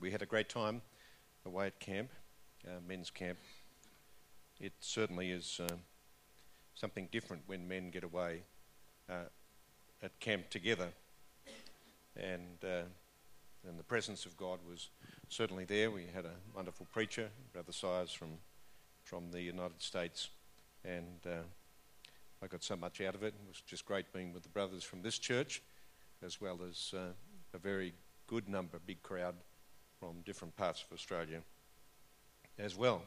We had a great time away at camp, men's camp. It certainly is something different when men get away at camp together, and the presence of God was certainly there. We had a wonderful preacher, Brother Sires from the United States, and I got so much out of it. It was just great being with the brothers from this church, as well as a very good number, big crowd from different parts of Australia as well.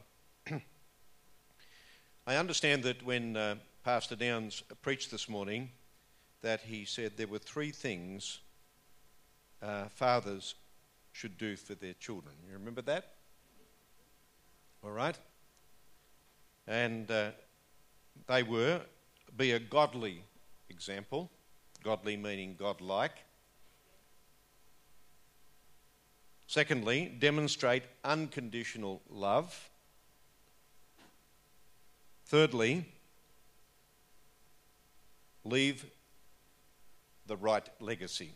I understand that when Pastor Downs preached this morning, that he said there were three things fathers should do for their children. You remember that? All right. And they were, be a godly example, godly meaning godlike. Secondly, demonstrate unconditional love. Thirdly, leave the right legacy.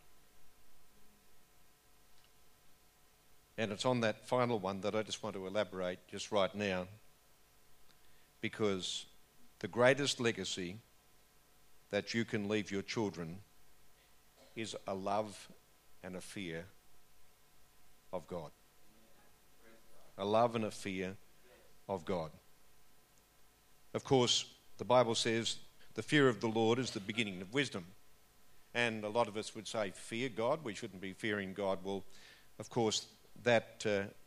And it's on that final one that I just want to elaborate just right now, because the greatest legacy that you can leave your children is a love and a fear of God. A love and a fear of God. Of course, the Bible says the fear of the Lord is the beginning of wisdom. And a lot of us would say, fear God? We shouldn't be fearing God. Well, of course, that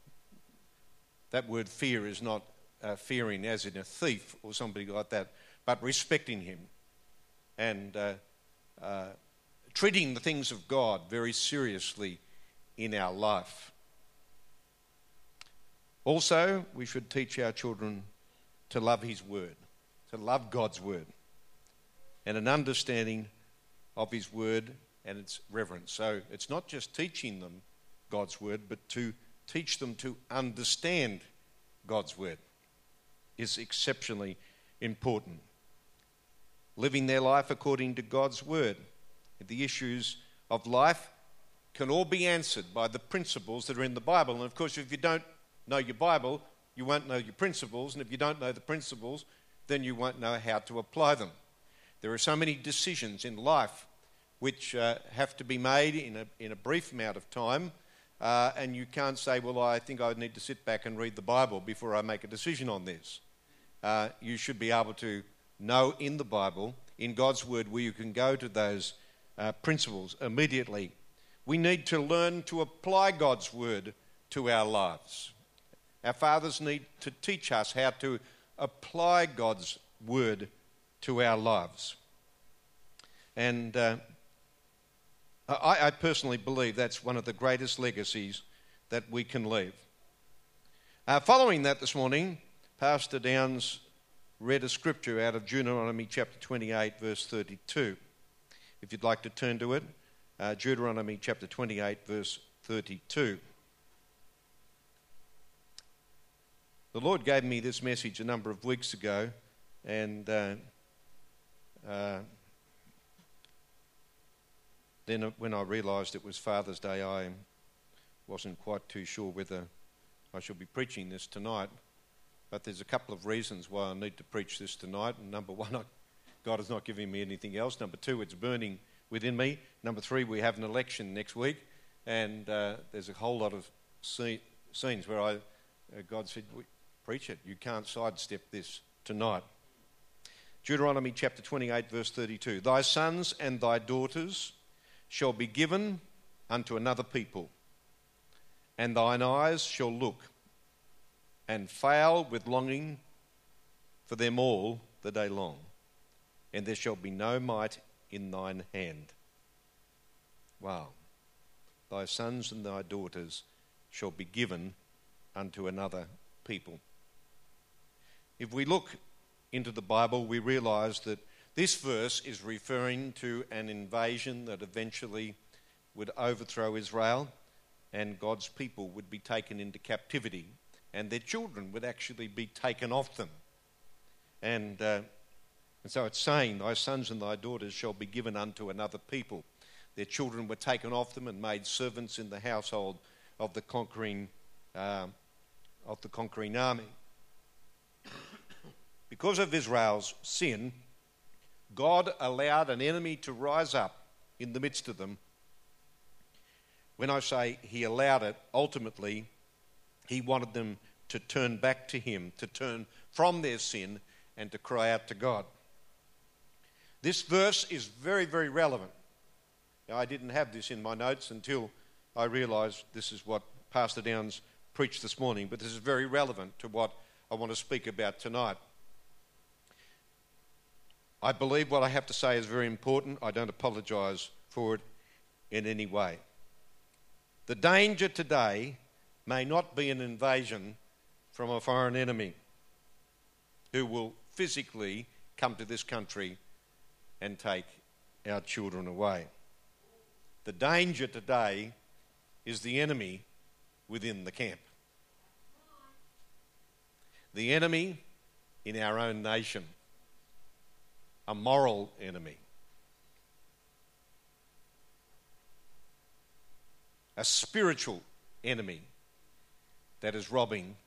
word fear is not fearing as in a thief or somebody like that, but respecting him and treating the things of God very seriously in our life. Also, we should teach our children to love his word, to love God's word, and an understanding of his word and its reverence. So it's not just teaching them God's word, but to teach them to understand God's word is exceptionally important. Living their life according to God's word. The issues of life can all be answered by the principles that are in the Bible. And of course, if you don't know your Bible, you won't know your principles. And if you don't know the principles, then you won't know how to apply them. There are so many decisions in life which have to be made in a brief amount of time. And you can't say, well, I think I need to sit back and read the Bible before I make a decision on this. You should be able to know in the Bible, in God's word, where you can go to those principles immediately. We need to learn to apply God's word to our lives. Our fathers need to teach us how to apply God's word to our lives. And I personally believe that's one of the greatest legacies that we can leave. Following that this morning, Pastor Downs read a scripture out of Deuteronomy chapter 28, verse 32. If you'd like to turn to it, Deuteronomy chapter 28, verse 32. The Lord gave me this message a number of weeks ago, and then when I realised it was Father's Day, I wasn't quite too sure whether I should be preaching this tonight. But there's a couple of reasons why I need to preach this tonight. And number one, God has not given me anything else. Number two, it's burning within me. Number three, we have an election next week. And there's a whole lot of scenes where God said, preach it. You can't sidestep this tonight. Deuteronomy chapter 28, verse 32. Thy sons and thy daughters shall be given unto another people, and thine eyes shall look and fail with longing for them all the day long, and there shall be no might in thine hand. Wow. Thy sons and thy daughters shall be given unto another people. If we look into the Bible, we realise that this verse is referring to an invasion that eventually would overthrow Israel, and God's people would be taken into captivity, and their children would actually be taken off them. And so it's saying, thy sons and thy daughters shall be given unto another people. Their children were taken off them and made servants in the household of the conquering army. Because of Israel's sin, God allowed an enemy to rise up in the midst of them. When I say he allowed it, ultimately he wanted them to turn back to him, to turn from their sin and to cry out to God. This verse is very, very relevant. Now, I didn't have this in my notes until I realised this is what Pastor Downs preached this morning, but this is very relevant to what I want to speak about tonight. I believe what I have to say is very important. I don't apologise for it in any way. The danger today may not be an invasion from a foreign enemy who will physically come to this country and take our children away. The danger today is the enemy within the camp. The enemy in our own nation. A moral enemy. A spiritual enemy that is robbing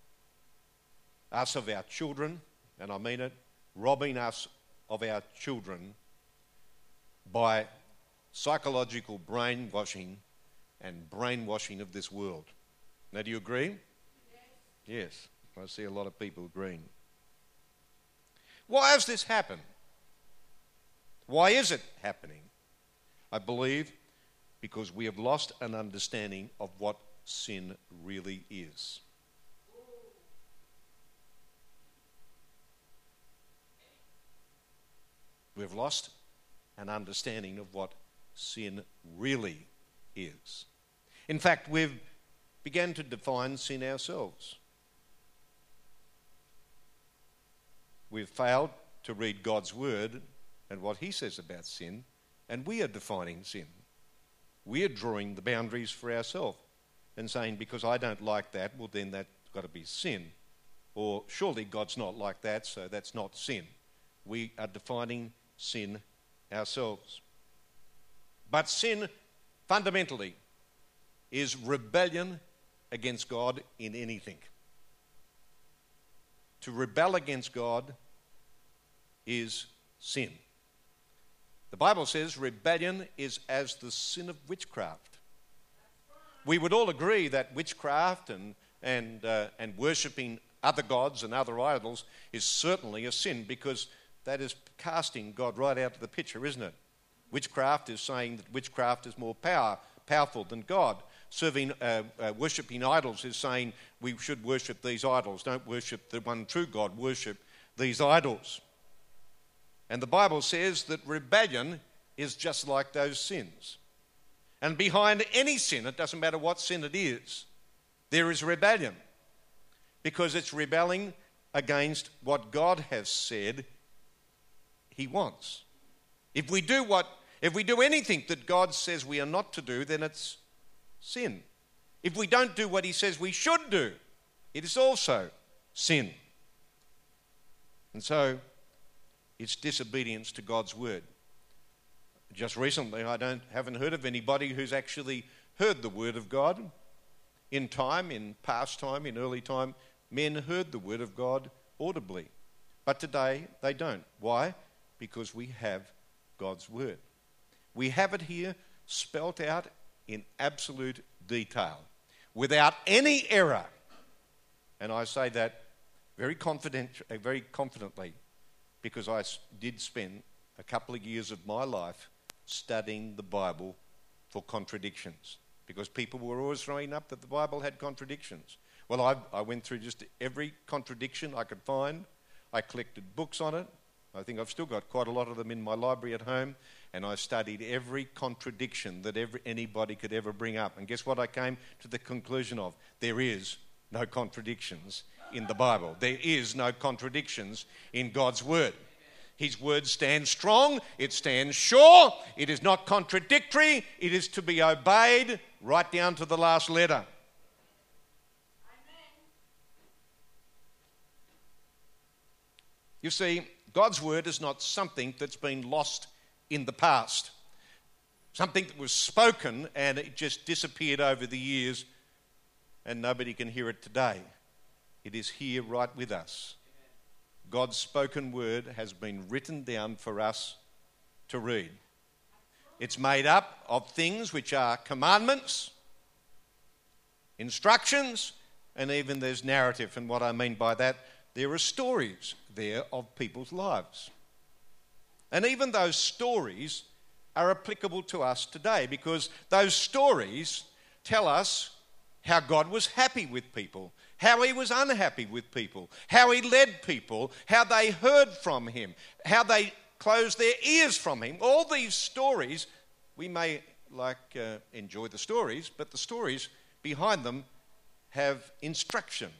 us of our children, and I mean it, robbing us of our children by psychological brainwashing and brainwashing of this world. Now, do you agree? Yes, I see a lot of people agreeing. Why has this happened? Why is it happening? I believe because we have lost an understanding of what sin really is. We've lost an understanding of what sin really is. In fact, we've begun to define sin ourselves. We've failed to read God's word and what he says about sin, and we are defining sin. We are drawing the boundaries for ourselves and saying, because I don't like that, well then that's got to be sin. Or surely God's not like that, so that's not sin. We are defining sin ourselves. But sin, fundamentally, is rebellion against God in anything. To rebel against God is sin. The Bible says rebellion is as the sin of witchcraft. We would all agree that witchcraft and worshipping other gods and other idols is certainly a sin, because that is casting God right out of the picture, isn't it? Witchcraft is saying that witchcraft is more powerful than God. Worshipping idols is saying we should worship these idols. Don't worship the one true God. Worship these idols. And the Bible says that rebellion is just like those sins. And behind any sin, it doesn't matter what sin it is, there is rebellion. Because it's rebelling against what God has said he wants. If we do anything that God says we are not to do, then it's sin. If we don't do what he says we should do, it is also sin. And so it's disobedience to God's word. Just recently, I haven't heard of anybody who's actually heard the word of God. In past time, in early time, men heard the word of God audibly. But today, they don't. Why? Because we have God's word. We have it here spelt out in absolute detail, without any error. And I say that very confidently, because I did spend a couple of years of my life studying the Bible for contradictions, because people were always throwing up that the Bible had contradictions. Well, I went through just every contradiction I could find. I collected books on it. I think I've still got quite a lot of them in my library at home, and I studied every contradiction that anybody could ever bring up. And guess what I came to the conclusion of? There is no contradictions in the Bible. There is no contradictions in God's word. His word stands strong, it stands sure, it is not contradictory, it is to be obeyed right down to the last letter. Amen. You see, God's word is not something that's been lost in the past, something that was spoken and it just disappeared over the years and nobody can hear it today. It is here right with us. God's spoken word has been written down for us to read. It's made up of things which are commandments, instructions, and even there's narrative. And what I mean by that, there are stories there of people's lives. And even those stories are applicable to us today, because those stories tell us how God was happy with people, how he was unhappy with people, how he led people, how they heard from him, how they closed their ears from him. All these stories, we may enjoy the stories, but the stories behind them have instruction.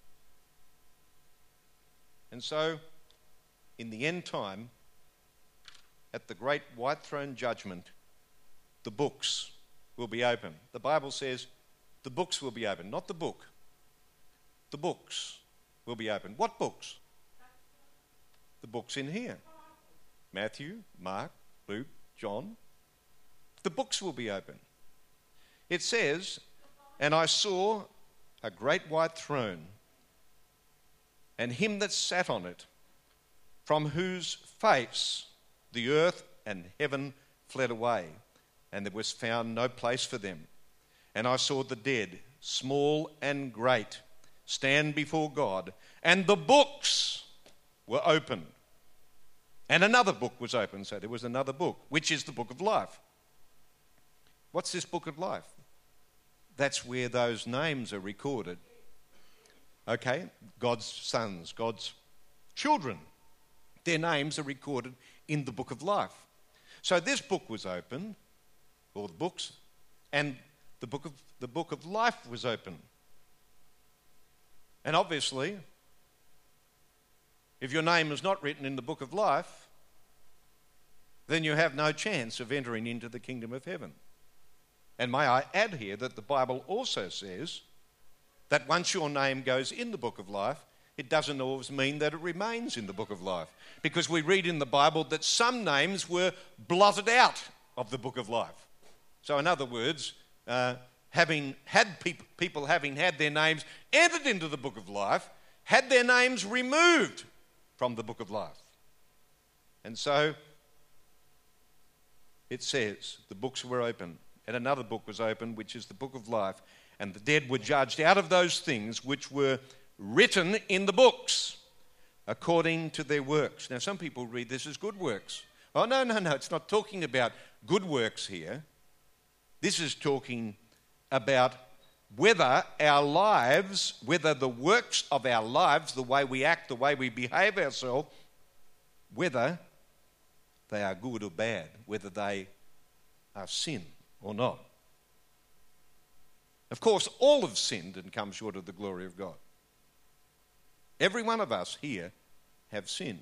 And so, in the end time, at the great white throne judgment, the books will be open. The Bible says the books will be open, not the book. The books will be open. What books? The books in here. Matthew, Mark, Luke, John. The books will be open. It says, and I saw a great white throne, and him that sat on it, from whose face the earth and heaven fled away, and there was found no place for them. And I saw the dead, small and great, stand before God, and the books were opened. And another book was opened, so there was another book, which is the book of life. What's this book of life? That's where those names are recorded. Okay, God's sons, God's children, their names are recorded in the book of life. So this book was open, or the books, and the book of life was open. And obviously, if your name is not written in the book of life, then you have no chance of entering into the kingdom of heaven. And may I add here that the Bible also says that once your name goes in the book of life, it doesn't always mean that it remains in the book of life. Because we read in the Bible that some names were blotted out of the book of life. So in other words, having had people having had their names entered into the book of life, had their names removed from the book of life. And so it says the books were open, and another book was opened, which is the book of life, and the dead were judged out of those things which were written in the books according to their works. Now some people read this as good works. Oh, no, it's not talking about good works here. This is talking about whether our lives, whether the works of our lives, the way we act, the way we behave ourselves, whether they are good or bad, whether they are sin or not. Of course, all have sinned and come short of the glory of God. Every one of us here have sinned.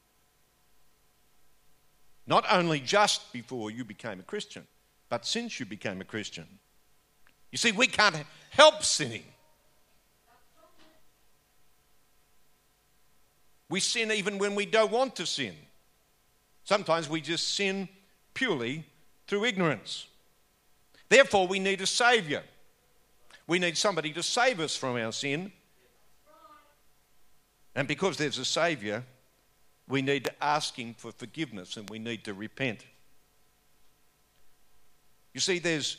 Not only just before you became a Christian, but since you became a Christian. You see, we can't help sinning. We sin even when we don't want to sin. Sometimes we just sin purely through ignorance. Therefore, we need a Saviour. We need somebody to save us from our sin. And because there's a Saviour, we need to ask him for forgiveness and we need to repent. You see, there's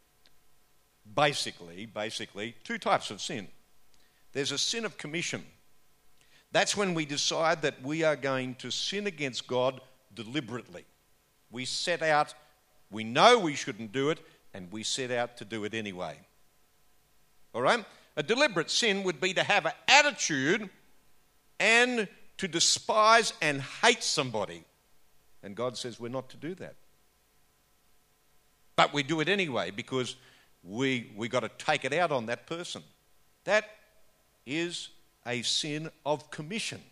basically two types of sin. There's a sin of commission. That's when we decide that we are going to sin against God deliberately. We set out, we know we shouldn't do it, and we set out to do it anyway. All right? A deliberate sin would be to have an attitude and to despise and hate somebody. And God says we're not to do that. But we do it anyway because we got to take it out on that person. That is a sin of commission.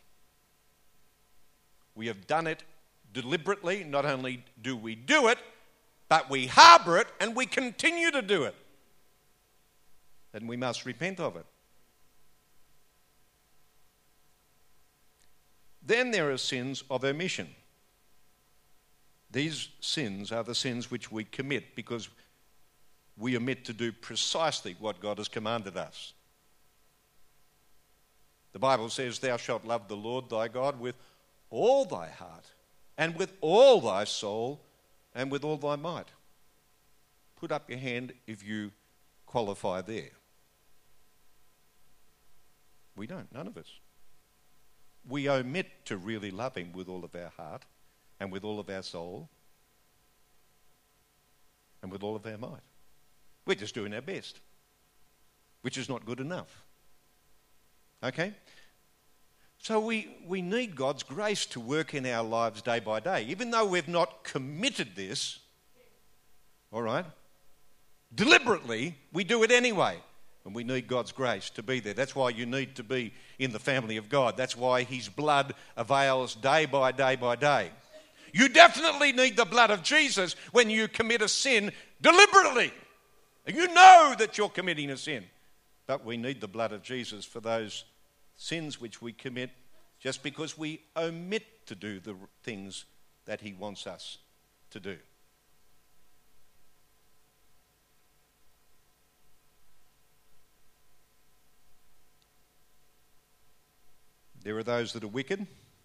We have done it deliberately. Not only do we do it, but we harbour it and we continue to do it. And we must repent of it. Then there are sins of omission. These sins are the sins which we commit because we omit to do precisely what God has commanded us. The Bible says, "Thou shalt love the Lord thy God with all thy heart, and with all thy soul, and with all thy might." Put up your hand if you qualify there. We don't, none of us. We omit to really love him with all of our heart, and with all of our soul, and with all of our might. We're just doing our best, which is not good enough. Okay? So we need God's grace to work in our lives day by day. Even though we've not committed this, all right, deliberately, we do it anyway. And we need God's grace to be there. That's why you need to be in the family of God. That's why his blood avails day by day by day. You definitely need the blood of Jesus when you commit a sin deliberately. You know that you're committing a sin. But we need the blood of Jesus for those sins which we commit just because we omit to do the things that he wants us to do. There are those that are wicked.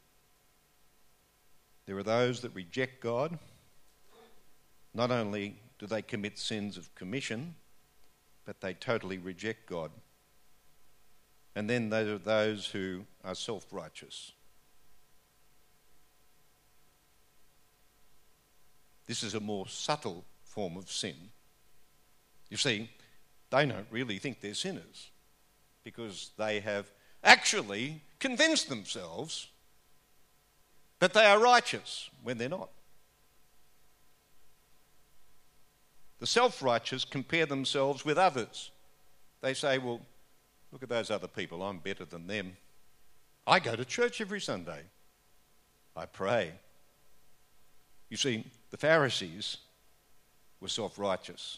There are those that reject God. Not only do they commit sins of commission, but they totally reject God. And then there are those who are self-righteous. This is a more subtle form of sin. You see, they don't really think they're sinners because they have actually convinced themselves that they are righteous when they're not. The self-righteous compare themselves with others. They say, well, look at those other people, I'm better than them. I go to church every Sunday. I pray. You see, the Pharisees were self-righteous.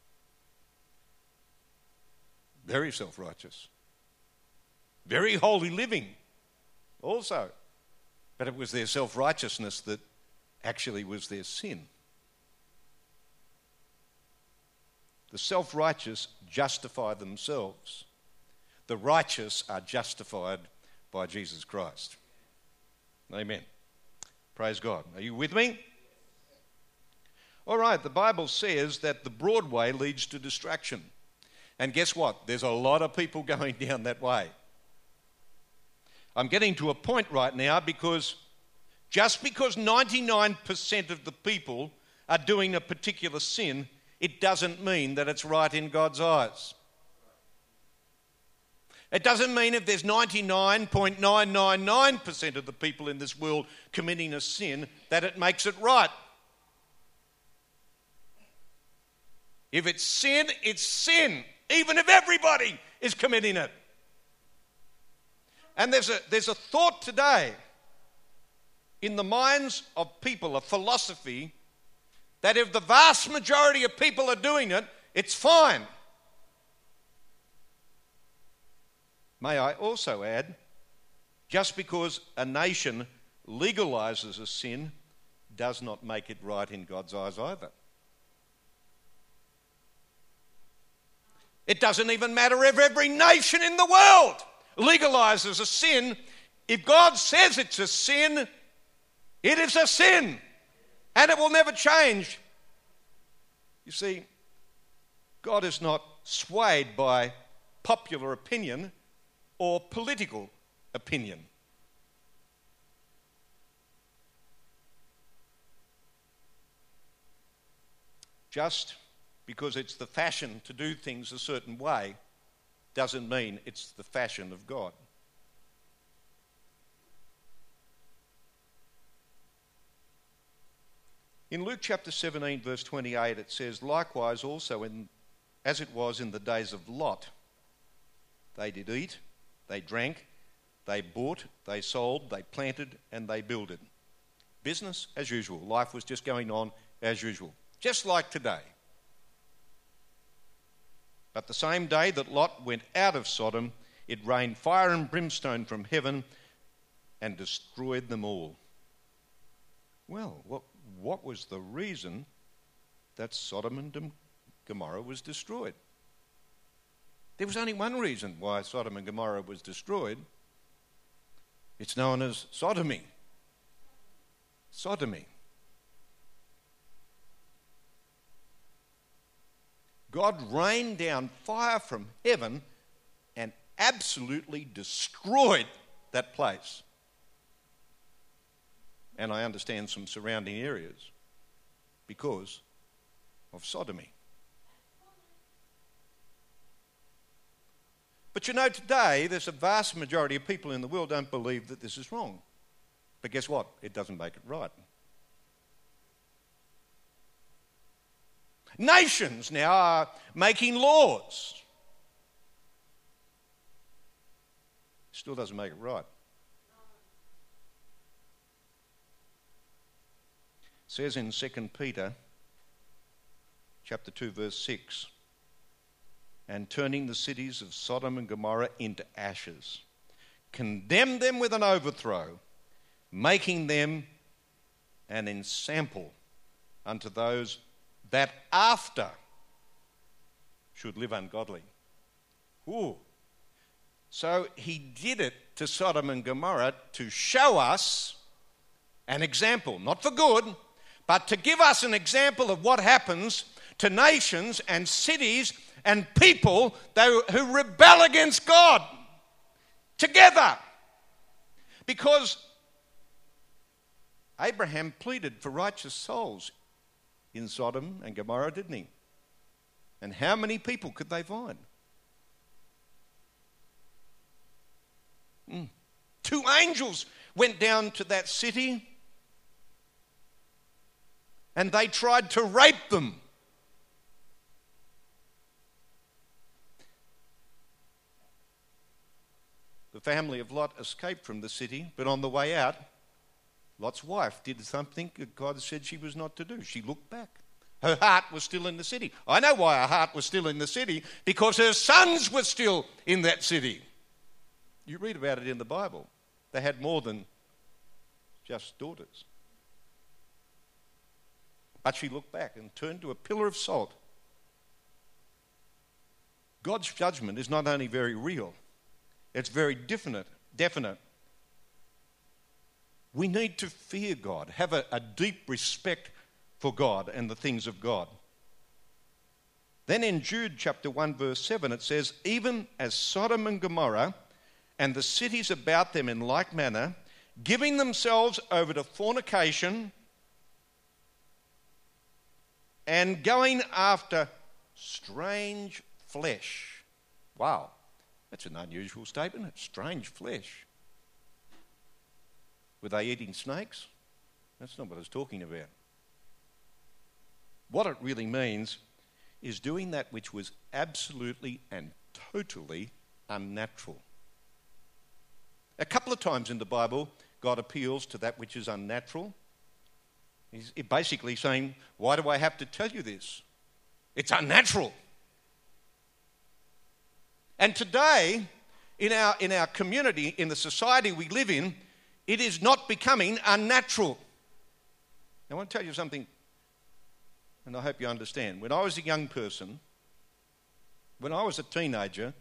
Very self-righteous. Very holy living also. But it was their self-righteousness that actually was their sin. The self-righteous justify themselves. The righteous are justified by Jesus Christ. Amen. Praise God. Are you with me? All right, the Bible says that the broad way leads to distraction. And guess what? There's a lot of people going down that way. I'm getting to a point right now because just because 99% of the people are doing a particular sin, it doesn't mean that it's right in God's eyes. It doesn't mean if there's 99.999% of the people in this world committing a sin that it makes it right. If it's sin, it's sin, even if everybody is committing it. And there's a thought today in the minds of people, a philosophy, that if the vast majority of people are doing it, it's fine. May I also add, just because a nation legalizes a sin does not make it right in God's eyes either. It doesn't even matter if every nation in the world legalizes a sin. If God says it's a sin, it is a sin, and it will never change. You see, God is not swayed by popular opinion or political opinion. Just because it's the fashion to do things a certain way doesn't mean it's the fashion of God. In Luke chapter 17, verse 28, it says, likewise also, as it was in the days of Lot, they did eat, they drank, they bought, they sold, they planted, and they builded. Business as usual. Life was just going on as usual, just like today. But the same day that Lot went out of Sodom, it rained fire and brimstone from heaven and destroyed them all. Well, what was the reason that Sodom and Gomorrah was destroyed. There was only one reason why Sodom and Gomorrah was destroyed. It's known as sodomy. Sodomy. God rained down fire from heaven and absolutely destroyed that place. And I understand some surrounding areas because of sodomy. But you know, today there's a vast majority of people in the world don't believe that this is wrong. But guess what? It doesn't make it right. Nations now are making laws. Still doesn't make it right. It says in 2 Peter chapter 2 verse 6, and turning the cities of Sodom and Gomorrah into ashes, condemn them with an overthrow, making them an ensample unto those that after should live ungodly. Ooh. So he did it to Sodom and Gomorrah to show us an example, not for good, but to give us an example of what happens to nations and cities and people who rebel against God together. Because Abraham pleaded for righteous souls in Sodom and Gomorrah, didn't he? And how many people could they find? 2 angels went down to that city and they tried to rape them. The family of Lot escaped from the city, but on the way out, Lot's wife did something that God said she was not to do. She looked back. Her heart was still in the city. I know why her heart was still in the city, because her sons were still in that city. You read about it in the Bible. They had more than just daughters. But she looked back and turned to a pillar of salt. God's judgment is not only very real, it's very definite. We need to fear God, have a deep respect for God and the things of God. Then in Jude chapter 1 verse 7 it says, even as Sodom and Gomorrah and the cities about them in like manner, giving themselves over to fornication and going after strange flesh. Wow, that's an unusual statement. Strange flesh. Were they eating snakes? That's not what I was talking about. What it really means is doing that which was absolutely and totally unnatural. A couple of times in the Bible, God appeals to that which is unnatural. He's basically saying, why do I have to tell you this? It's unnatural. And today, in our community, in the society we live in, it is not becoming unnatural. I want to tell you something, and I hope you understand. When I was a young person, when I was a teenager,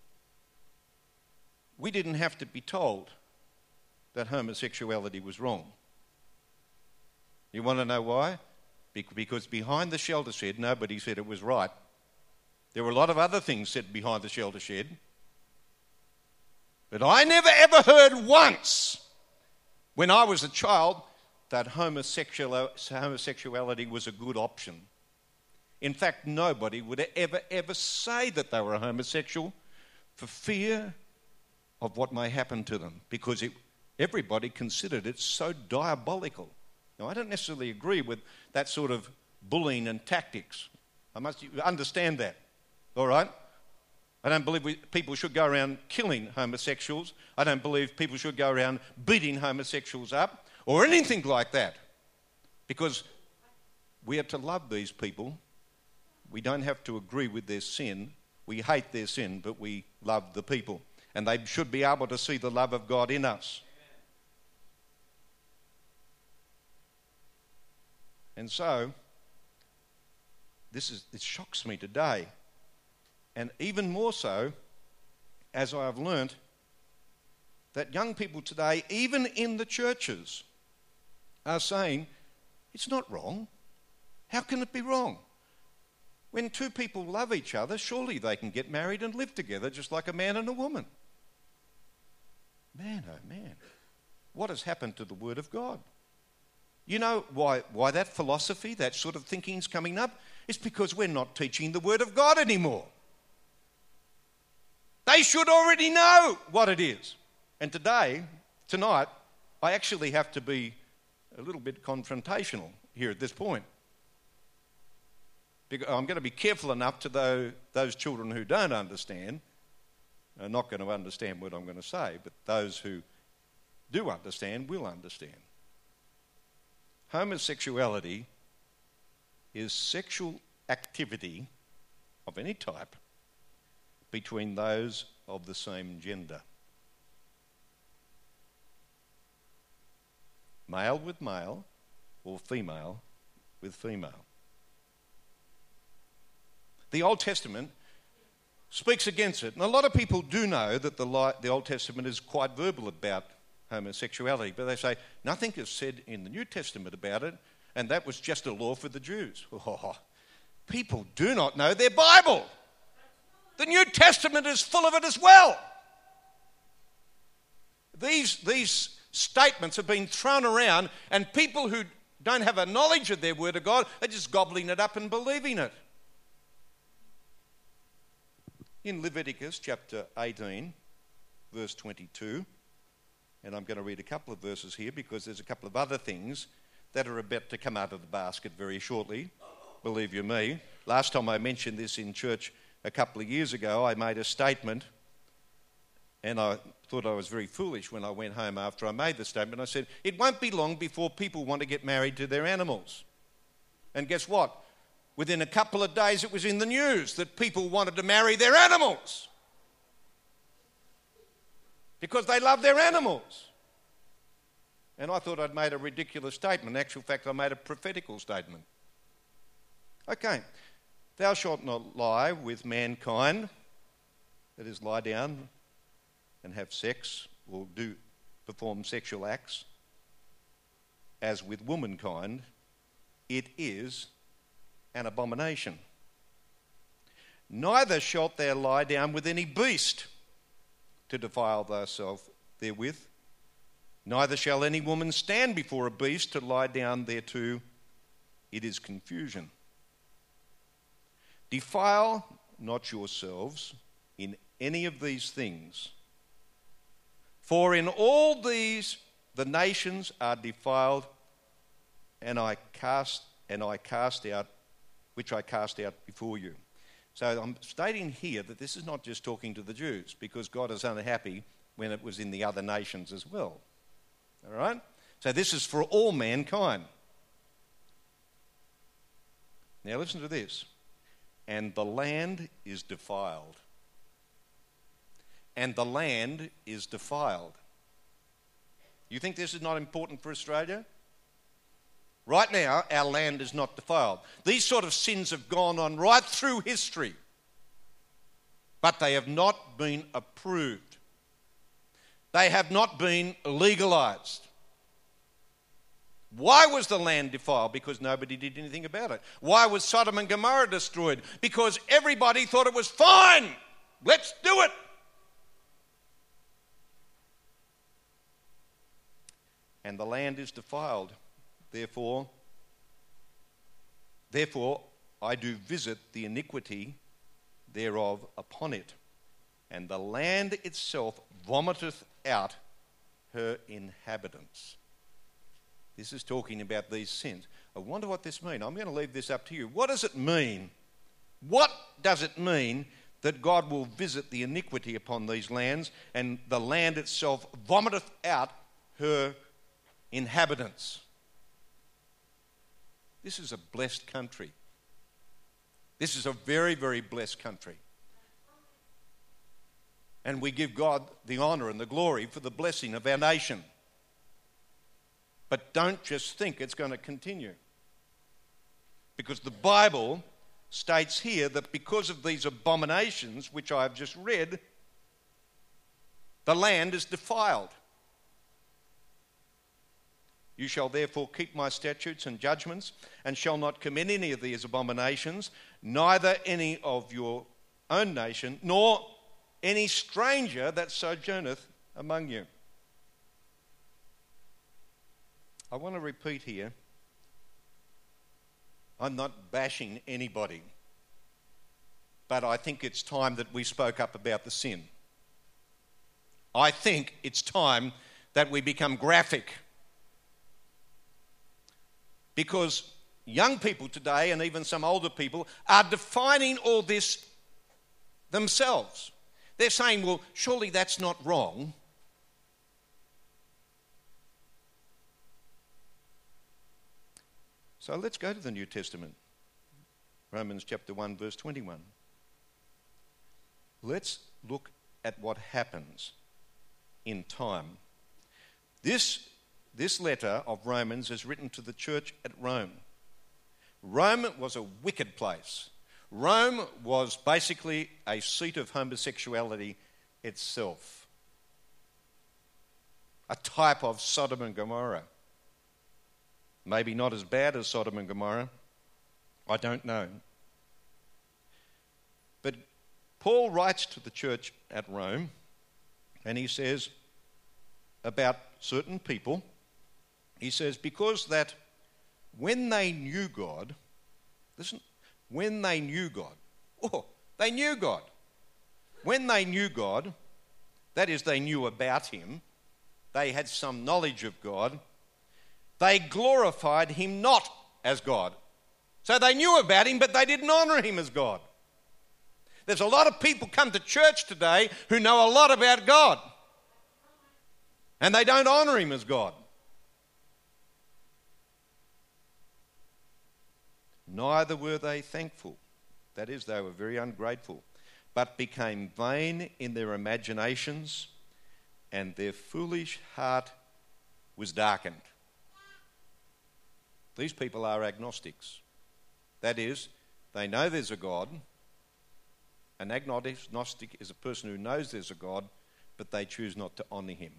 we didn't have to be told that homosexuality was wrong. You want to know why? Because behind the shelter shed, nobody said it was right. There were a lot of other things said behind the shelter shed. But I never ever heard once, when I was a child, that homosexuality was a good option. In fact, nobody would ever say that they were a homosexual for fear of what may happen to them, because everybody considered it so diabolical. Now, I don't necessarily agree with that sort of bullying and tactics. I must understand that, all right? I don't believe people should go around killing homosexuals. I don't believe people should go around beating homosexuals up or anything like that, because we are to love these people. We don't have to agree with their sin. We hate their sin, but we love the people. And they should be able to see the love of God in us. And so, it shocks me today. And even more so, as I have learnt, that young people today, even in the churches, are saying, it's not wrong. How can it be wrong? When two people love each other, surely they can get married and live together just like a man and a woman. Man, oh man, what has happened to the Word of God? You know why that philosophy, that sort of thinking is coming up? It's because we're not teaching the Word of God anymore. They should already know what it is. And tonight, I actually have to be a little bit confrontational here at this point. Because I'm going to be careful enough to those children who don't understand are not going to understand what I'm going to say, but those who do understand will understand. Homosexuality is sexual activity of any type between those of the same gender. Male with male or female with female. The Old Testament speaks against it. And a lot of people do know that the Old Testament is quite verbal about homosexuality, but they say nothing is said in the New Testament about it, and that was just a law for the Jews. Oh, people do not know their Bible. The New Testament is full of it as well. These statements have been thrown around, and people who don't have a knowledge of their Word of God are just gobbling it up and believing it. In Leviticus chapter 18, verse 22, and I'm going to read a couple of verses here because there's a couple of other things that are about to come out of the basket very shortly, believe you me. Last time I mentioned this in church a couple of years ago, I made a statement, and I thought I was very foolish when I went home after I made the statement. I said, it won't be long before people want to get married to their animals. And guess what? Within a couple of days, it was in the news that people wanted to marry their animals because they love their animals. And I thought I'd made a ridiculous statement. In actual fact, I made a prophetical statement. Okay, thou shalt not lie with mankind, that is, lie down and have sex or perform sexual acts, as with womankind. It is an abomination. Neither shalt thou lie down with any beast to defile thyself therewith. Neither shall any woman stand before a beast to lie down thereto. It is confusion. Defile not yourselves in any of these things, for in all these the nations are defiled, and I cast out before you. So I'm stating here that this is not just talking to the Jews, because God is unhappy when it was in the other nations as well. All right? So this is for all mankind. Now listen to this. And the land is defiled. And the land is defiled. You think this is not important for Australia? Right now, our land is not defiled. These sort of sins have gone on right through history, but they have not been approved. They have not been legalised. Why was the land defiled? Because nobody did anything about it. Why was Sodom and Gomorrah destroyed? Because everybody thought it was fine. Let's do it. And the land is defiled. Therefore, I do visit the iniquity thereof upon it, and the land itself vomiteth out her inhabitants. This is talking about these sins. I wonder what this means. I'm going to leave this up to you. What does it mean? What does it mean that God will visit the iniquity upon these lands, and the land itself vomiteth out her inhabitants? This is a blessed country. This is a very, very blessed country. And we give God the honour and the glory for the blessing of our nation. But don't just think it's going to continue. Because the Bible states here that because of these abominations, which I have just read, the land is defiled. You shall therefore keep my statutes and judgments, and shall not commit any of these abominations, neither any of your own nation, nor any stranger that sojourneth among you. I want to repeat here, I'm not bashing anybody, but I think it's time that we spoke up about the sin. I think it's time that we become graphic. Because young people today, and even some older people, are defining all this themselves. They're saying, well, surely that's not wrong. So let's go to the New Testament. Romans chapter 1, verse 21. Let's look at what happens in time. This letter of Romans is written to the church at Rome. Rome was a wicked place. Rome was basically a seat of homosexuality itself. A type of Sodom and Gomorrah. Maybe not as bad as Sodom and Gomorrah. I don't know. But Paul writes to the church at Rome, and he says about certain people, he says, because that when they knew God, listen, when they knew God, they knew God. When they knew God, that is, they knew about him, they had some knowledge of God, they glorified him not as God. So they knew about him, but they didn't honour him as God. There's a lot of people come to church today who know a lot about God, and they don't honour him as God. Neither were they thankful. That is, they were very ungrateful, but became vain in their imaginations, and their foolish heart was darkened. These people are agnostics. That is, they know there's a God. An agnostic is a person who knows there's a God, but they choose not to honour him.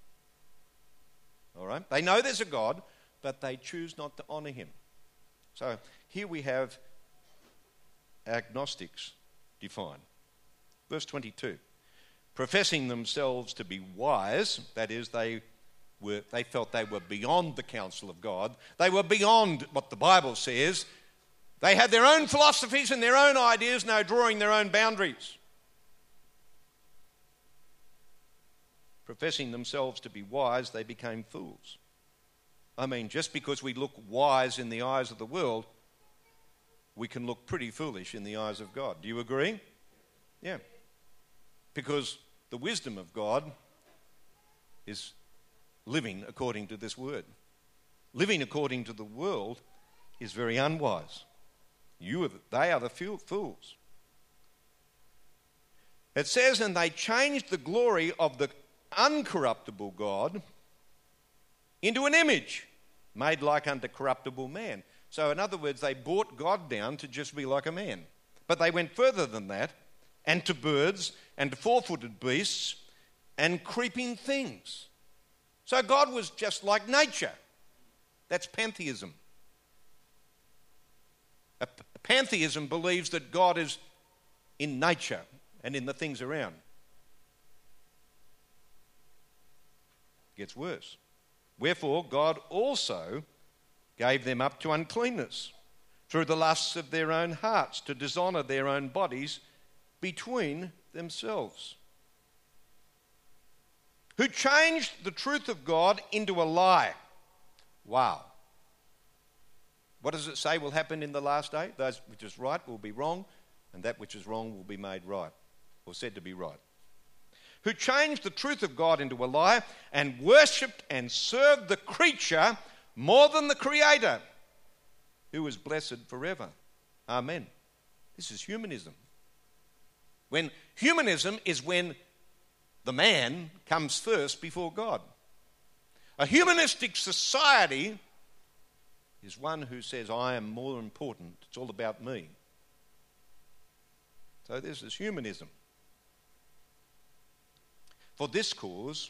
All right? They know there's a God, but they choose not to honour him. So here we have agnostics defined. Verse 22. Professing themselves to be wise, that is, they felt they were beyond the counsel of God. They were beyond what the Bible says. They had their own philosophies and their own ideas, now drawing their own boundaries. Professing themselves to be wise, they became fools. I mean, just because we look wise in the eyes of the world, we can look pretty foolish in the eyes of God. Do you agree? Yeah. Because the wisdom of God is living according to this word. Living according to the world is very unwise. They are the fools. It says, and they changed the glory of the uncorruptible God into an image made like unto corruptible man. So in other words, they brought God down to just be like a man. But they went further than that, and to birds, and to four-footed beasts, and creeping things. So God was just like nature. That's pantheism. Pantheism believes that God is in nature and in the things around. Gets worse. Wherefore God also gave them up to uncleanness through the lusts of their own hearts, to dishonour their own bodies between themselves, who changed the truth of God into a lie. Wow. What does it say will happen in the last day? Those which is right will be wrong, and that which is wrong will be made right, or said to be right. Who changed the truth of God into a lie, and worshipped and served the creature more than the Creator, who is blessed forever. Amen. This is humanism. When humanism is when the man comes first before God. A humanistic society is one who says, I am more important. It's all about me. So this is humanism. For this cause,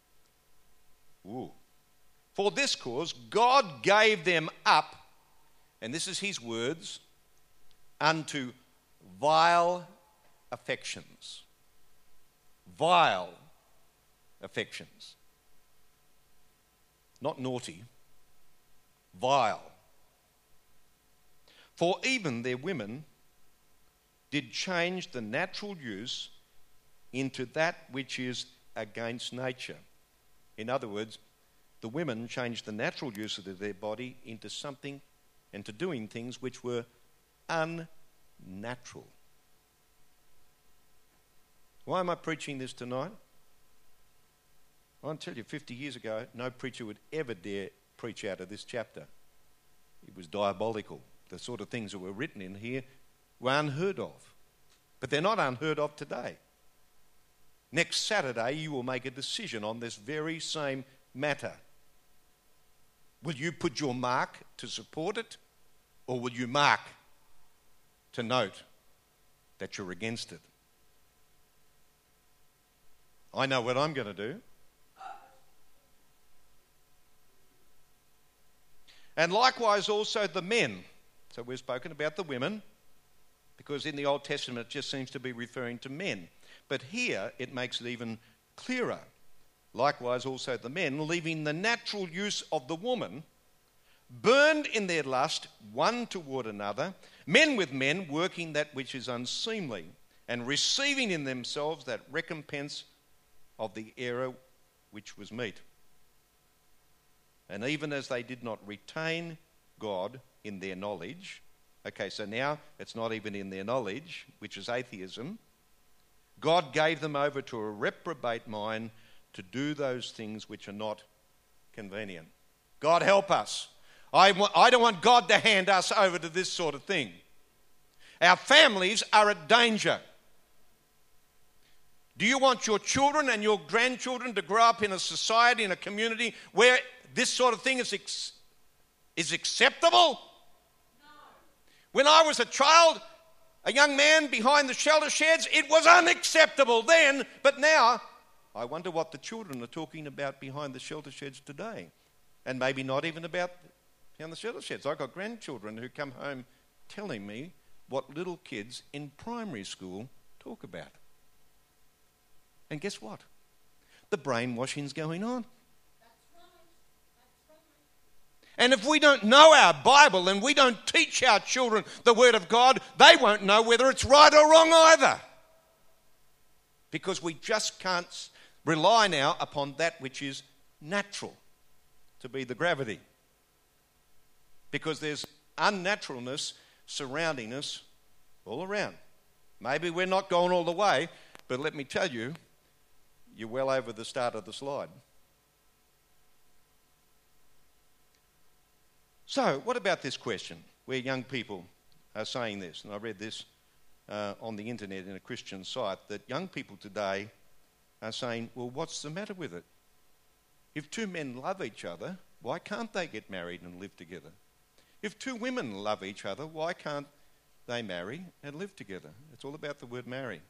God gave them up, and this is his words, unto vile affections. Vile affections. Not naughty, vile. For even their women did change the natural use into that which is against nature. In other words, the women changed the natural use of their body into something, into doing things which were unnatural. Why am I preaching this tonight? I'll tell you, 50 years ago, no preacher would ever dare preach out of this chapter. It was diabolical. The sort of things that were written in here were unheard of. But they're not unheard of today. Next Saturday, you will make a decision on this very same matter. Will you put your mark to support it, or will you mark to note that you're against it? I know what I'm going to do. And likewise also the men. So we've spoken about the women, because in the Old Testament it just seems to be referring to men. But here it makes it even clearer. Likewise also the men, leaving the natural use of the woman, burned in their lust one toward another, men with men, working that which is unseemly, and receiving in themselves that recompense of the error which was meet. And even as they did not retain God in their knowledge, okay, so now it's not even in their knowledge, which is atheism, God gave them over to a reprobate mind to do those things which are not convenient. God help us. I don't want God to hand us over to this sort of thing. Our families are at danger. Do you want your children and your grandchildren to grow up in a society, in a community where this sort of thing is acceptable? No. When I was a child, a young man behind the shelter sheds, it was unacceptable then, but now I wonder what the children are talking about behind the shelter sheds today. And maybe not even about behind the shelter sheds. I've got grandchildren who come home telling me what little kids in primary school talk about. And guess what? The brainwashing's going on. And if we don't know our Bible and we don't teach our children the Word of God, they won't know whether it's right or wrong either. Because we just can't rely now upon that which is natural to be the gravity. Because there's unnaturalness surrounding us all around. Maybe we're not going all the way, but let me tell you, you're well over the start of the slide. So, what about this question, where young people are saying this? And I read this on the internet in a Christian site, that young people today are saying, well, what's the matter with it? If two men love each other, why can't they get married and live together? If two women love each other, why can't they marry and live together? It's all about the word marry.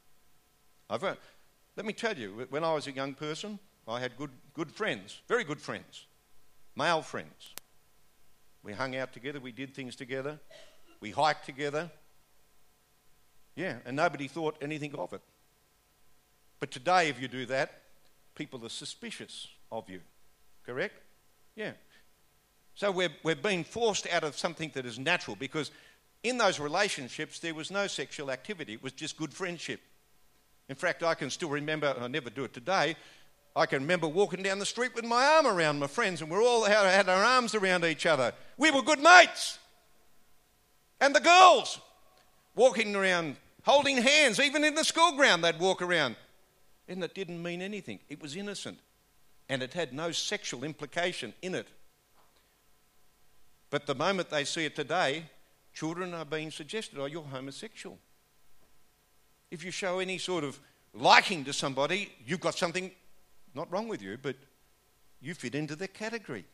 Let me tell you, when I was a young person, I had good friends, very good friends, male friends. We hung out together, we did things together, we hiked together. Yeah, and nobody thought anything of it. But today, if you do that, people are suspicious of you. Correct? Yeah. So we're being forced out of something that is natural, because in those relationships there was no sexual activity. It was just good friendship. In fact, I can still remember, and I never do it today, I can remember walking down the street with my arm around my friends, and we all had our arms around each other. We were good mates. And the girls walking around holding hands, even in the school ground they'd walk around. And it didn't mean anything. It was innocent. And it had no sexual implication in it. But the moment they see it today, children are being suggested, oh, you're homosexual. If you show any sort of liking to somebody, you've got something not wrong with you, but you fit into their category.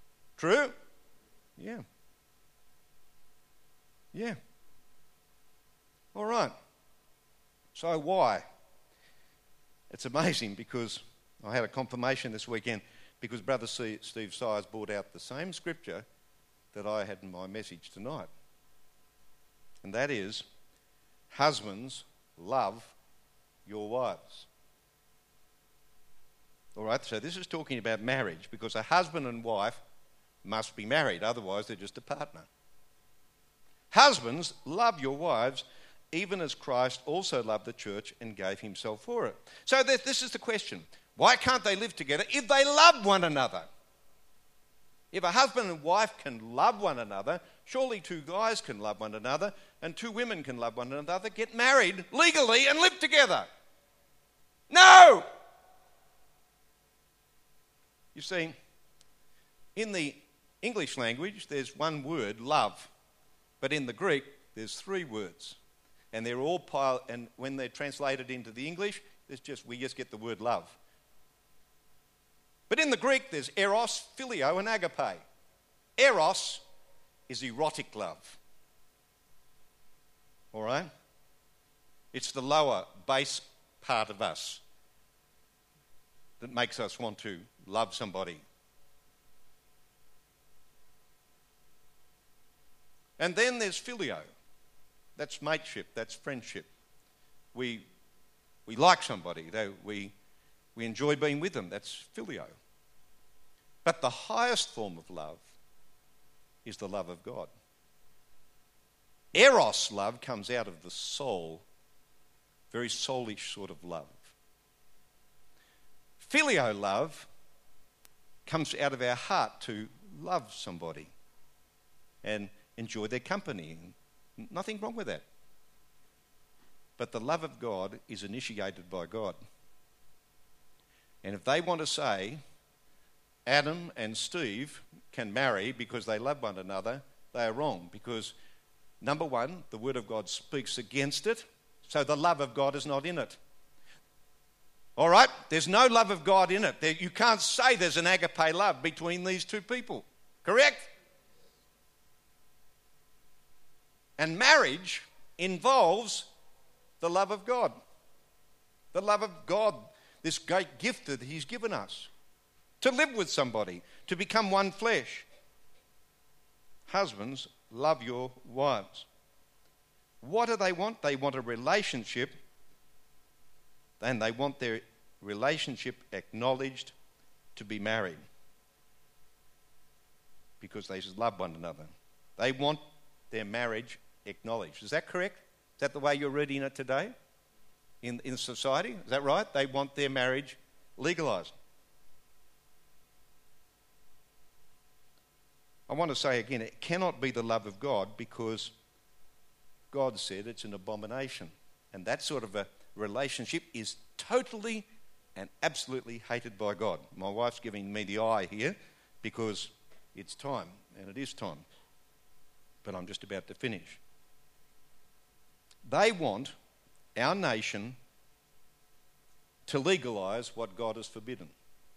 True? Yeah. Yeah. All right. So why? It's amazing because I had a confirmation this weekend because Brother Steve Sires brought out the same scripture that I had in my message tonight. And that is, husbands, love your wives. All right, so this is talking about marriage because a husband and wife must be married, otherwise they're just a partner. Husbands, love your wives, even as Christ also loved the church and gave himself for it. So this is the question. Why can't they live together if they love one another? If a husband and wife can love one another, surely two guys can love one another and two women can love one another, get married legally and live together. No! You see, in the English language, there's one word, love. But in the Greek, there's three words. And they're all and when they're translated into the English, we just get the word love. But in the Greek, there's eros, phileo, and agape. Eros is erotic love. All right? It's the lower, base part of us that makes us want to love somebody. And then there's phileo. That's mateship, that's friendship. We like somebody, we enjoy being with them, that's phileo. But the highest form of love is the love of God. Eros love comes out of the soul, very soulish sort of love. Phileo love comes out of our heart to love somebody and enjoy their company. Nothing wrong with that. But the love of God is initiated by God. And if they want to say Adam and Steve can marry because they love one another, they are wrong. Because, number one, the Word of God speaks against it, so the love of God is not in it. All right? There's no love of God in it. You can't say there's an agape love between these two people. Correct? And marriage involves the love of God. The love of God, this great gift that he's given us. To live with somebody, to become one flesh. Husbands, love your wives. What do they want? They want a relationship, and they want their relationship acknowledged to be married. Because they love one another. They want their marriage acknowledged. Is that correct? Is that the way you're reading it today in society? Is that right? They want their marriage legalised. I want to say again, it cannot be the love of God because God said it's an abomination. And that sort of a relationship is totally and absolutely hated by God. My wife's giving me the eye here because it's time, and it is time. But I'm just about to finish. They want our nation to legalise what God has forbidden.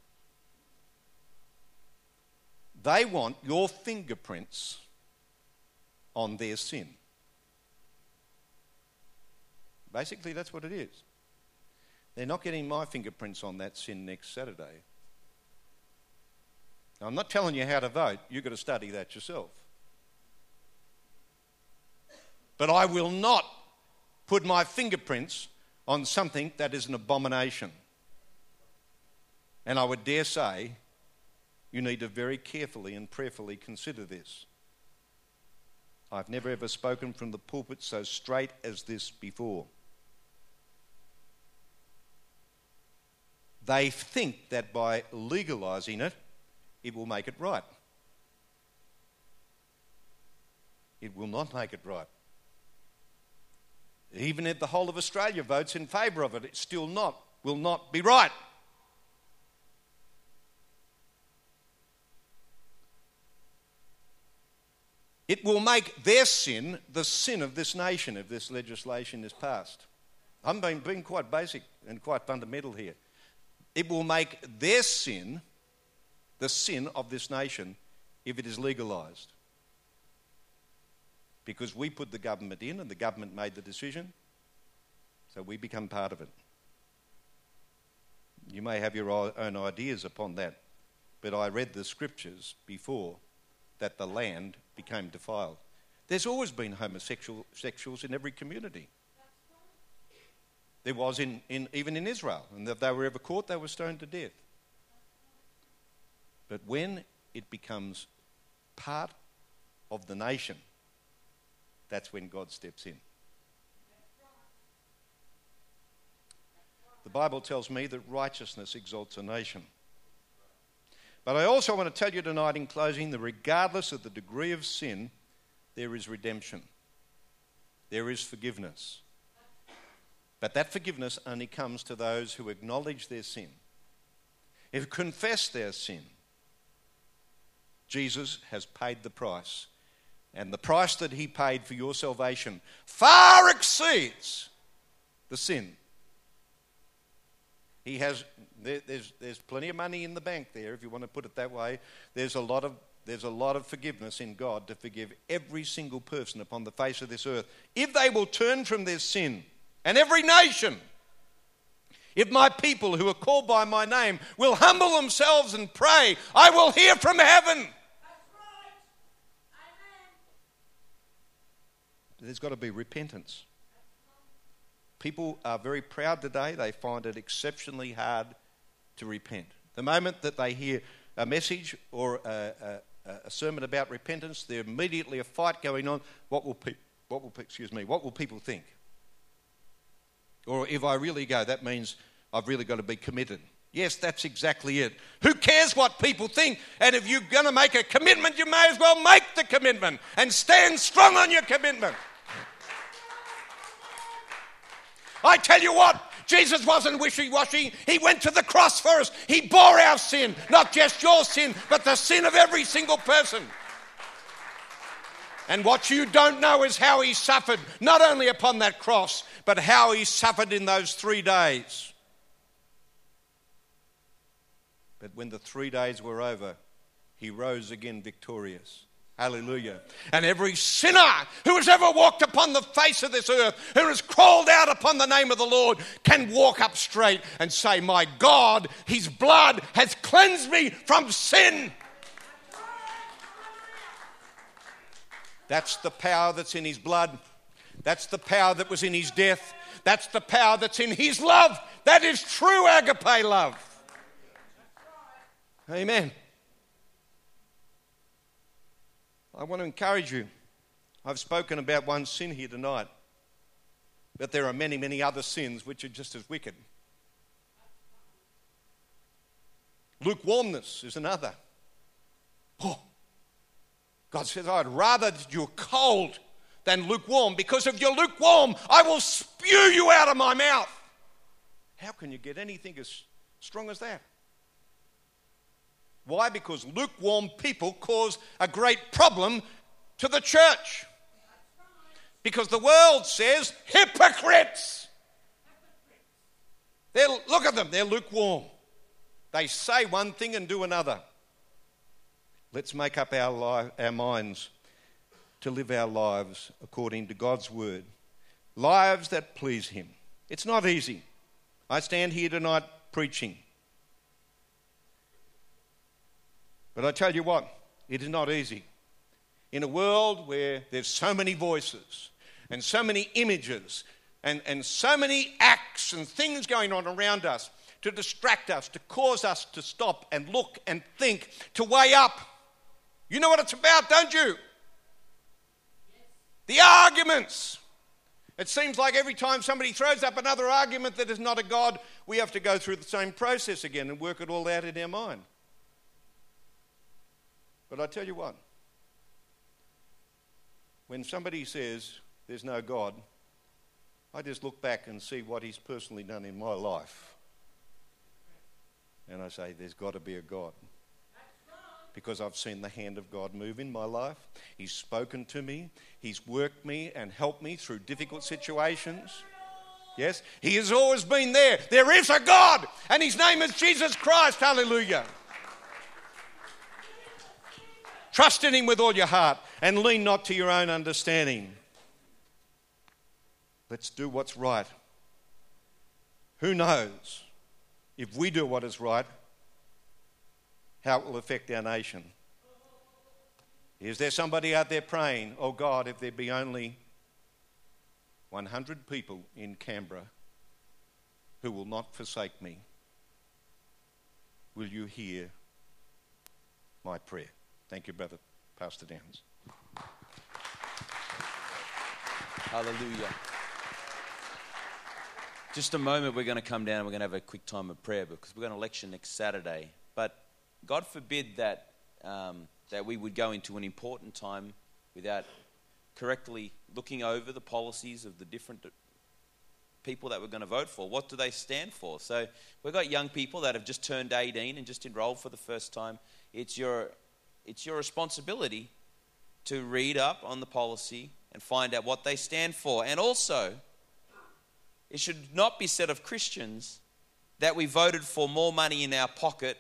They want your fingerprints on their sin. Basically, that's what it is. They're not getting my fingerprints on that sin next Saturday. Now, I'm not telling you how to vote. You've got to study that yourself. But I will not put my fingerprints on something that is an abomination. And I would dare say, you need to very carefully and prayerfully consider this. I've never ever spoken from the pulpit so straight as this before. They think that by legalising it, it will make it right. It will not make it right. Even if the whole of Australia votes in favour of it, it still will not be right. It will make their sin the sin of this nation if this legislation is passed. I'm being quite basic and quite fundamental here. It will make their sin the sin of this nation if it is legalised. because we put the government in and the government made the decision, so we become part of it. You may have your own ideas upon that, but I read the scriptures before that the land became defiled. There's always been homosexuals in every community. There was even in Israel, and if they were ever caught, they were stoned to death. But when it becomes part of the nation, that's when God steps in. The Bible tells me that righteousness exalts a nation. But I also want to tell you tonight in closing that regardless of the degree of sin, there is redemption. There is forgiveness. But that forgiveness only comes to those who acknowledge their sin, who confess their sin. Jesus has paid the price. And the price that he paid for your salvation far exceeds the sin. He has, there's plenty of money in the bank there, if you want to put it that way. There's a lot of forgiveness in God to forgive every single person upon the face of this earth, if they will turn from their sin. And every nation, if my people who are called by my name will humble themselves and pray, I will hear from heaven. That's right. Amen. There's got to be repentance. People are very proud today. They find it exceptionally hard to repent. The moment that they hear a message or a sermon about repentance, there's immediately a fight going on. What will people think? Or if I really go, that means I've really got to be committed. Yes, that's exactly it. Who cares what people think? And if you're going to make a commitment, you may as well make the commitment and stand strong on your commitment. I tell you what, Jesus wasn't wishy-washy. He went to the cross for us. He bore our sin, not just your sin, but the sin of every single person. And what you don't know is how he suffered, not only upon that cross, but how he suffered in those 3 days. But when the 3 days were over, he rose again victorious. Hallelujah. And every sinner who has ever walked upon the face of this earth, who has crawled out upon the name of the Lord, can walk up straight and say, my God, his blood has cleansed me from sin. That's the power that's in his blood. That's the power that was in his death. That's the power that's in his love. That is true agape love. Amen. I want to encourage you. I've spoken about one sin here tonight, but there are many, many other sins which are just as wicked. Lukewarmness is another. Oh, God says, I'd rather that you're cold than lukewarm. Because if you're lukewarm, I will spew you out of my mouth. How can you get anything as strong as that? Why? Because lukewarm people cause a great problem to the church. Because the world says, hypocrites. Look at them, they're lukewarm. They say one thing and do another. Let's make up our minds to live our lives according to God's word. Lives that please him. It's not easy. I stand here tonight preaching. But I tell you what, it is not easy. In a world where there's so many voices and so many images and so many acts and things going on around us to distract us, to cause us to stop and look and think, to weigh up. You know what it's about, don't you? The arguments. It seems like every time somebody throws up another argument that is not a God, we have to go through the same process again and work it all out in our mind. But I tell you what, when somebody says there's no God, I just look back and see what he's personally done in my life. And I say, there's got to be a God. Because I've seen the hand of God move in my life. He's spoken to me. He's worked me and helped me through difficult situations. Yes, he has always been there. There is a God, and his name is Jesus Christ. Hallelujah. Trust in him with all your heart and lean not to your own understanding. Let's do what's right. Who knows if we do what is right, how it will affect our nation. Is there somebody out there praying, oh God, if there be only 100 people in Canberra who will not forsake me, will you hear my prayer? Thank you, Brother Pastor Downs. Hallelujah. Just a moment, we're going to come down and we're going to have a quick time of prayer because we're going to election next Saturday. But God forbid that that we would go into an important time without correctly looking over the policies of the different people that we're going to vote for. What do they stand for? So we've got young people that have just turned 18 and just enrolled for the first time. It's your responsibility to read up on the policy and find out what they stand for. And also, it should not be said of Christians that we voted for more money in our pocket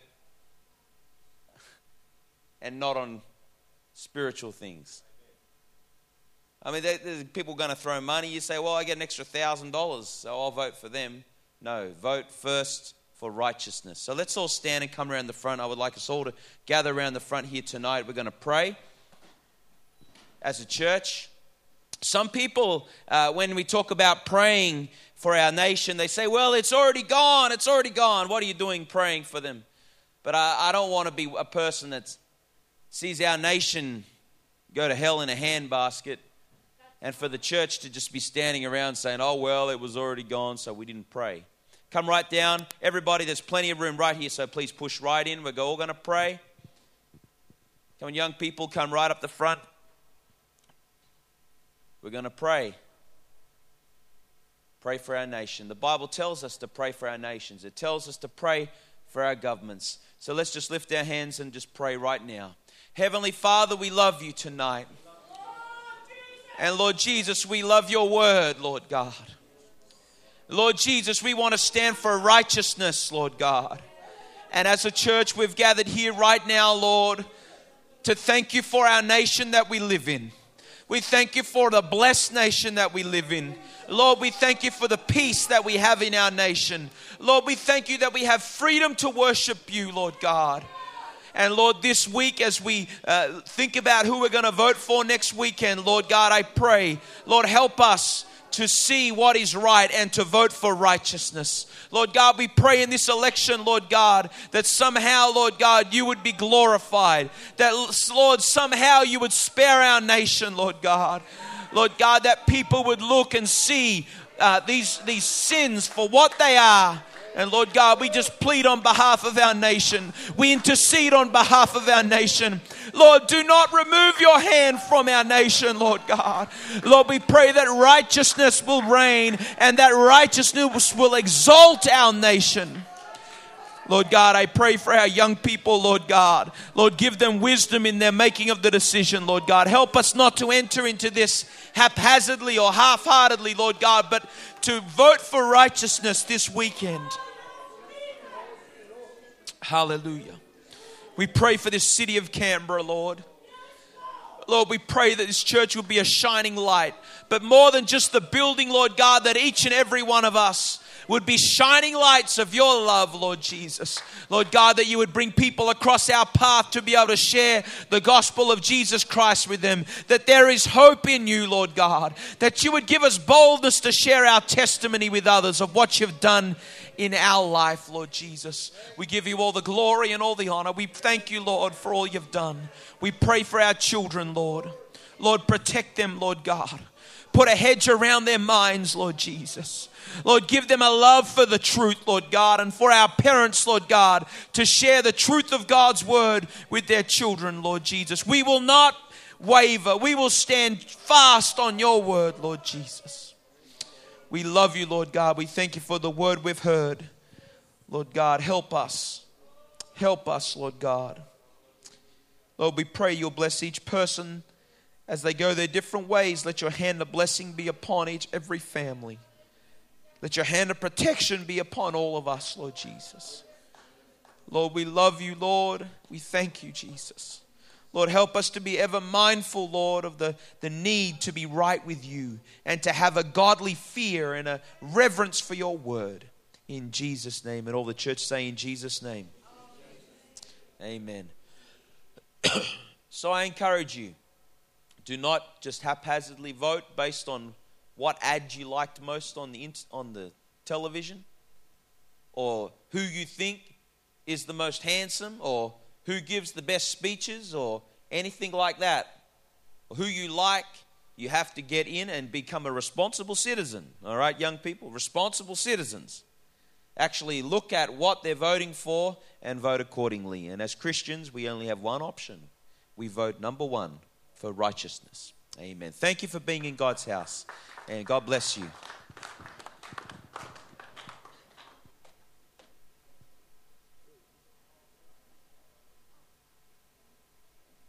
and not on spiritual things. I mean, there's people going to throw money. You say, well, I get an extra $1,000, so I'll vote for them. No, vote first for righteousness. So let's all stand and come around the front. I would like us all to gather around the front here tonight. We're going to pray as a church. Some people, when we talk about praying for our nation, they say, well, it's already gone. It's already gone. What are you doing praying for them? But I don't want to be a person that sees our nation go to hell in a handbasket and for the church to just be standing around saying, oh, well, it was already gone, so we didn't pray. Come right down. Everybody, there's plenty of room right here, so please push right in. We're all going to pray. Come on, young people, come right up the front. We're going to pray. Pray for our nation. The Bible tells us to pray for our nations. It tells us to pray for our governments. So let's just lift our hands and just pray right now. Heavenly Father, we love you tonight. And Lord Jesus, we love your word, Lord God. Lord Jesus, we want to stand for righteousness, Lord God. And as a church, we've gathered here right now, Lord, to thank you for our nation that we live in. We thank you for the blessed nation that we live in. Lord, we thank you for the peace that we have in our nation. Lord, we thank you that we have freedom to worship you, Lord God. And Lord, this week as we think about who we're going to vote for next weekend, Lord God, I pray, Lord, help us to see what is right and to vote for righteousness. Lord God, we pray in this election, Lord God, that somehow, Lord God, you would be glorified. That, Lord, somehow you would spare our nation, Lord God. Lord God, that people would look and see these sins for what they are. And Lord God, we just plead on behalf of our nation. We intercede on behalf of our nation. Lord, do not remove your hand from our nation, Lord God. Lord, we pray that righteousness will reign and that righteousness will exalt our nation. Lord God, I pray for our young people, Lord God. Lord, give them wisdom in their making of the decision, Lord God. Help us not to enter into this haphazardly or half-heartedly, Lord God, but to vote for righteousness this weekend. Hallelujah. We pray for this city of Canberra, Lord. Lord, we pray that this church will be a shining light. But more than just the building, Lord God, that each and every one of us would be shining lights of your love, Lord Jesus. Lord God, that you would bring people across our path to be able to share the gospel of Jesus Christ with them. That there is hope in you, Lord God. That you would give us boldness to share our testimony with others of what you've done in our life, Lord Jesus. We give you all the glory and all the honor. We thank you, Lord, for all you've done. We pray for our children, Lord. Lord, protect them, Lord God. Put a hedge around their minds, Lord Jesus. Lord, give them a love for the truth, Lord God, and for our parents, Lord God, to share the truth of God's word with their children, Lord Jesus. We will not waver. We will stand fast on your word, Lord Jesus. We love you, Lord God. We thank you for the word we've heard. Lord God, help us. Help us, Lord God. Lord, we pray you'll bless each person as they go their different ways. Let your hand of blessing be upon every family. Let your hand of protection be upon all of us, Lord Jesus. Lord, we love you, Lord. We thank you, Jesus. Lord, help us to be ever mindful, Lord, of the need to be right with you and to have a godly fear and a reverence for your word. In Jesus' name. And all the church say in Jesus' name. Amen. So I encourage you, do not just haphazardly vote based on what ad you liked most on the television, or who you think is the most handsome, or who gives the best speeches, or anything like that. Who you like, you have to get in and become a responsible citizen. All right, young people, responsible citizens. Actually look at what they're voting for and vote accordingly. And as Christians, we only have one option. We vote number one for righteousness. Amen. Thank you for being in God's house. And God bless you.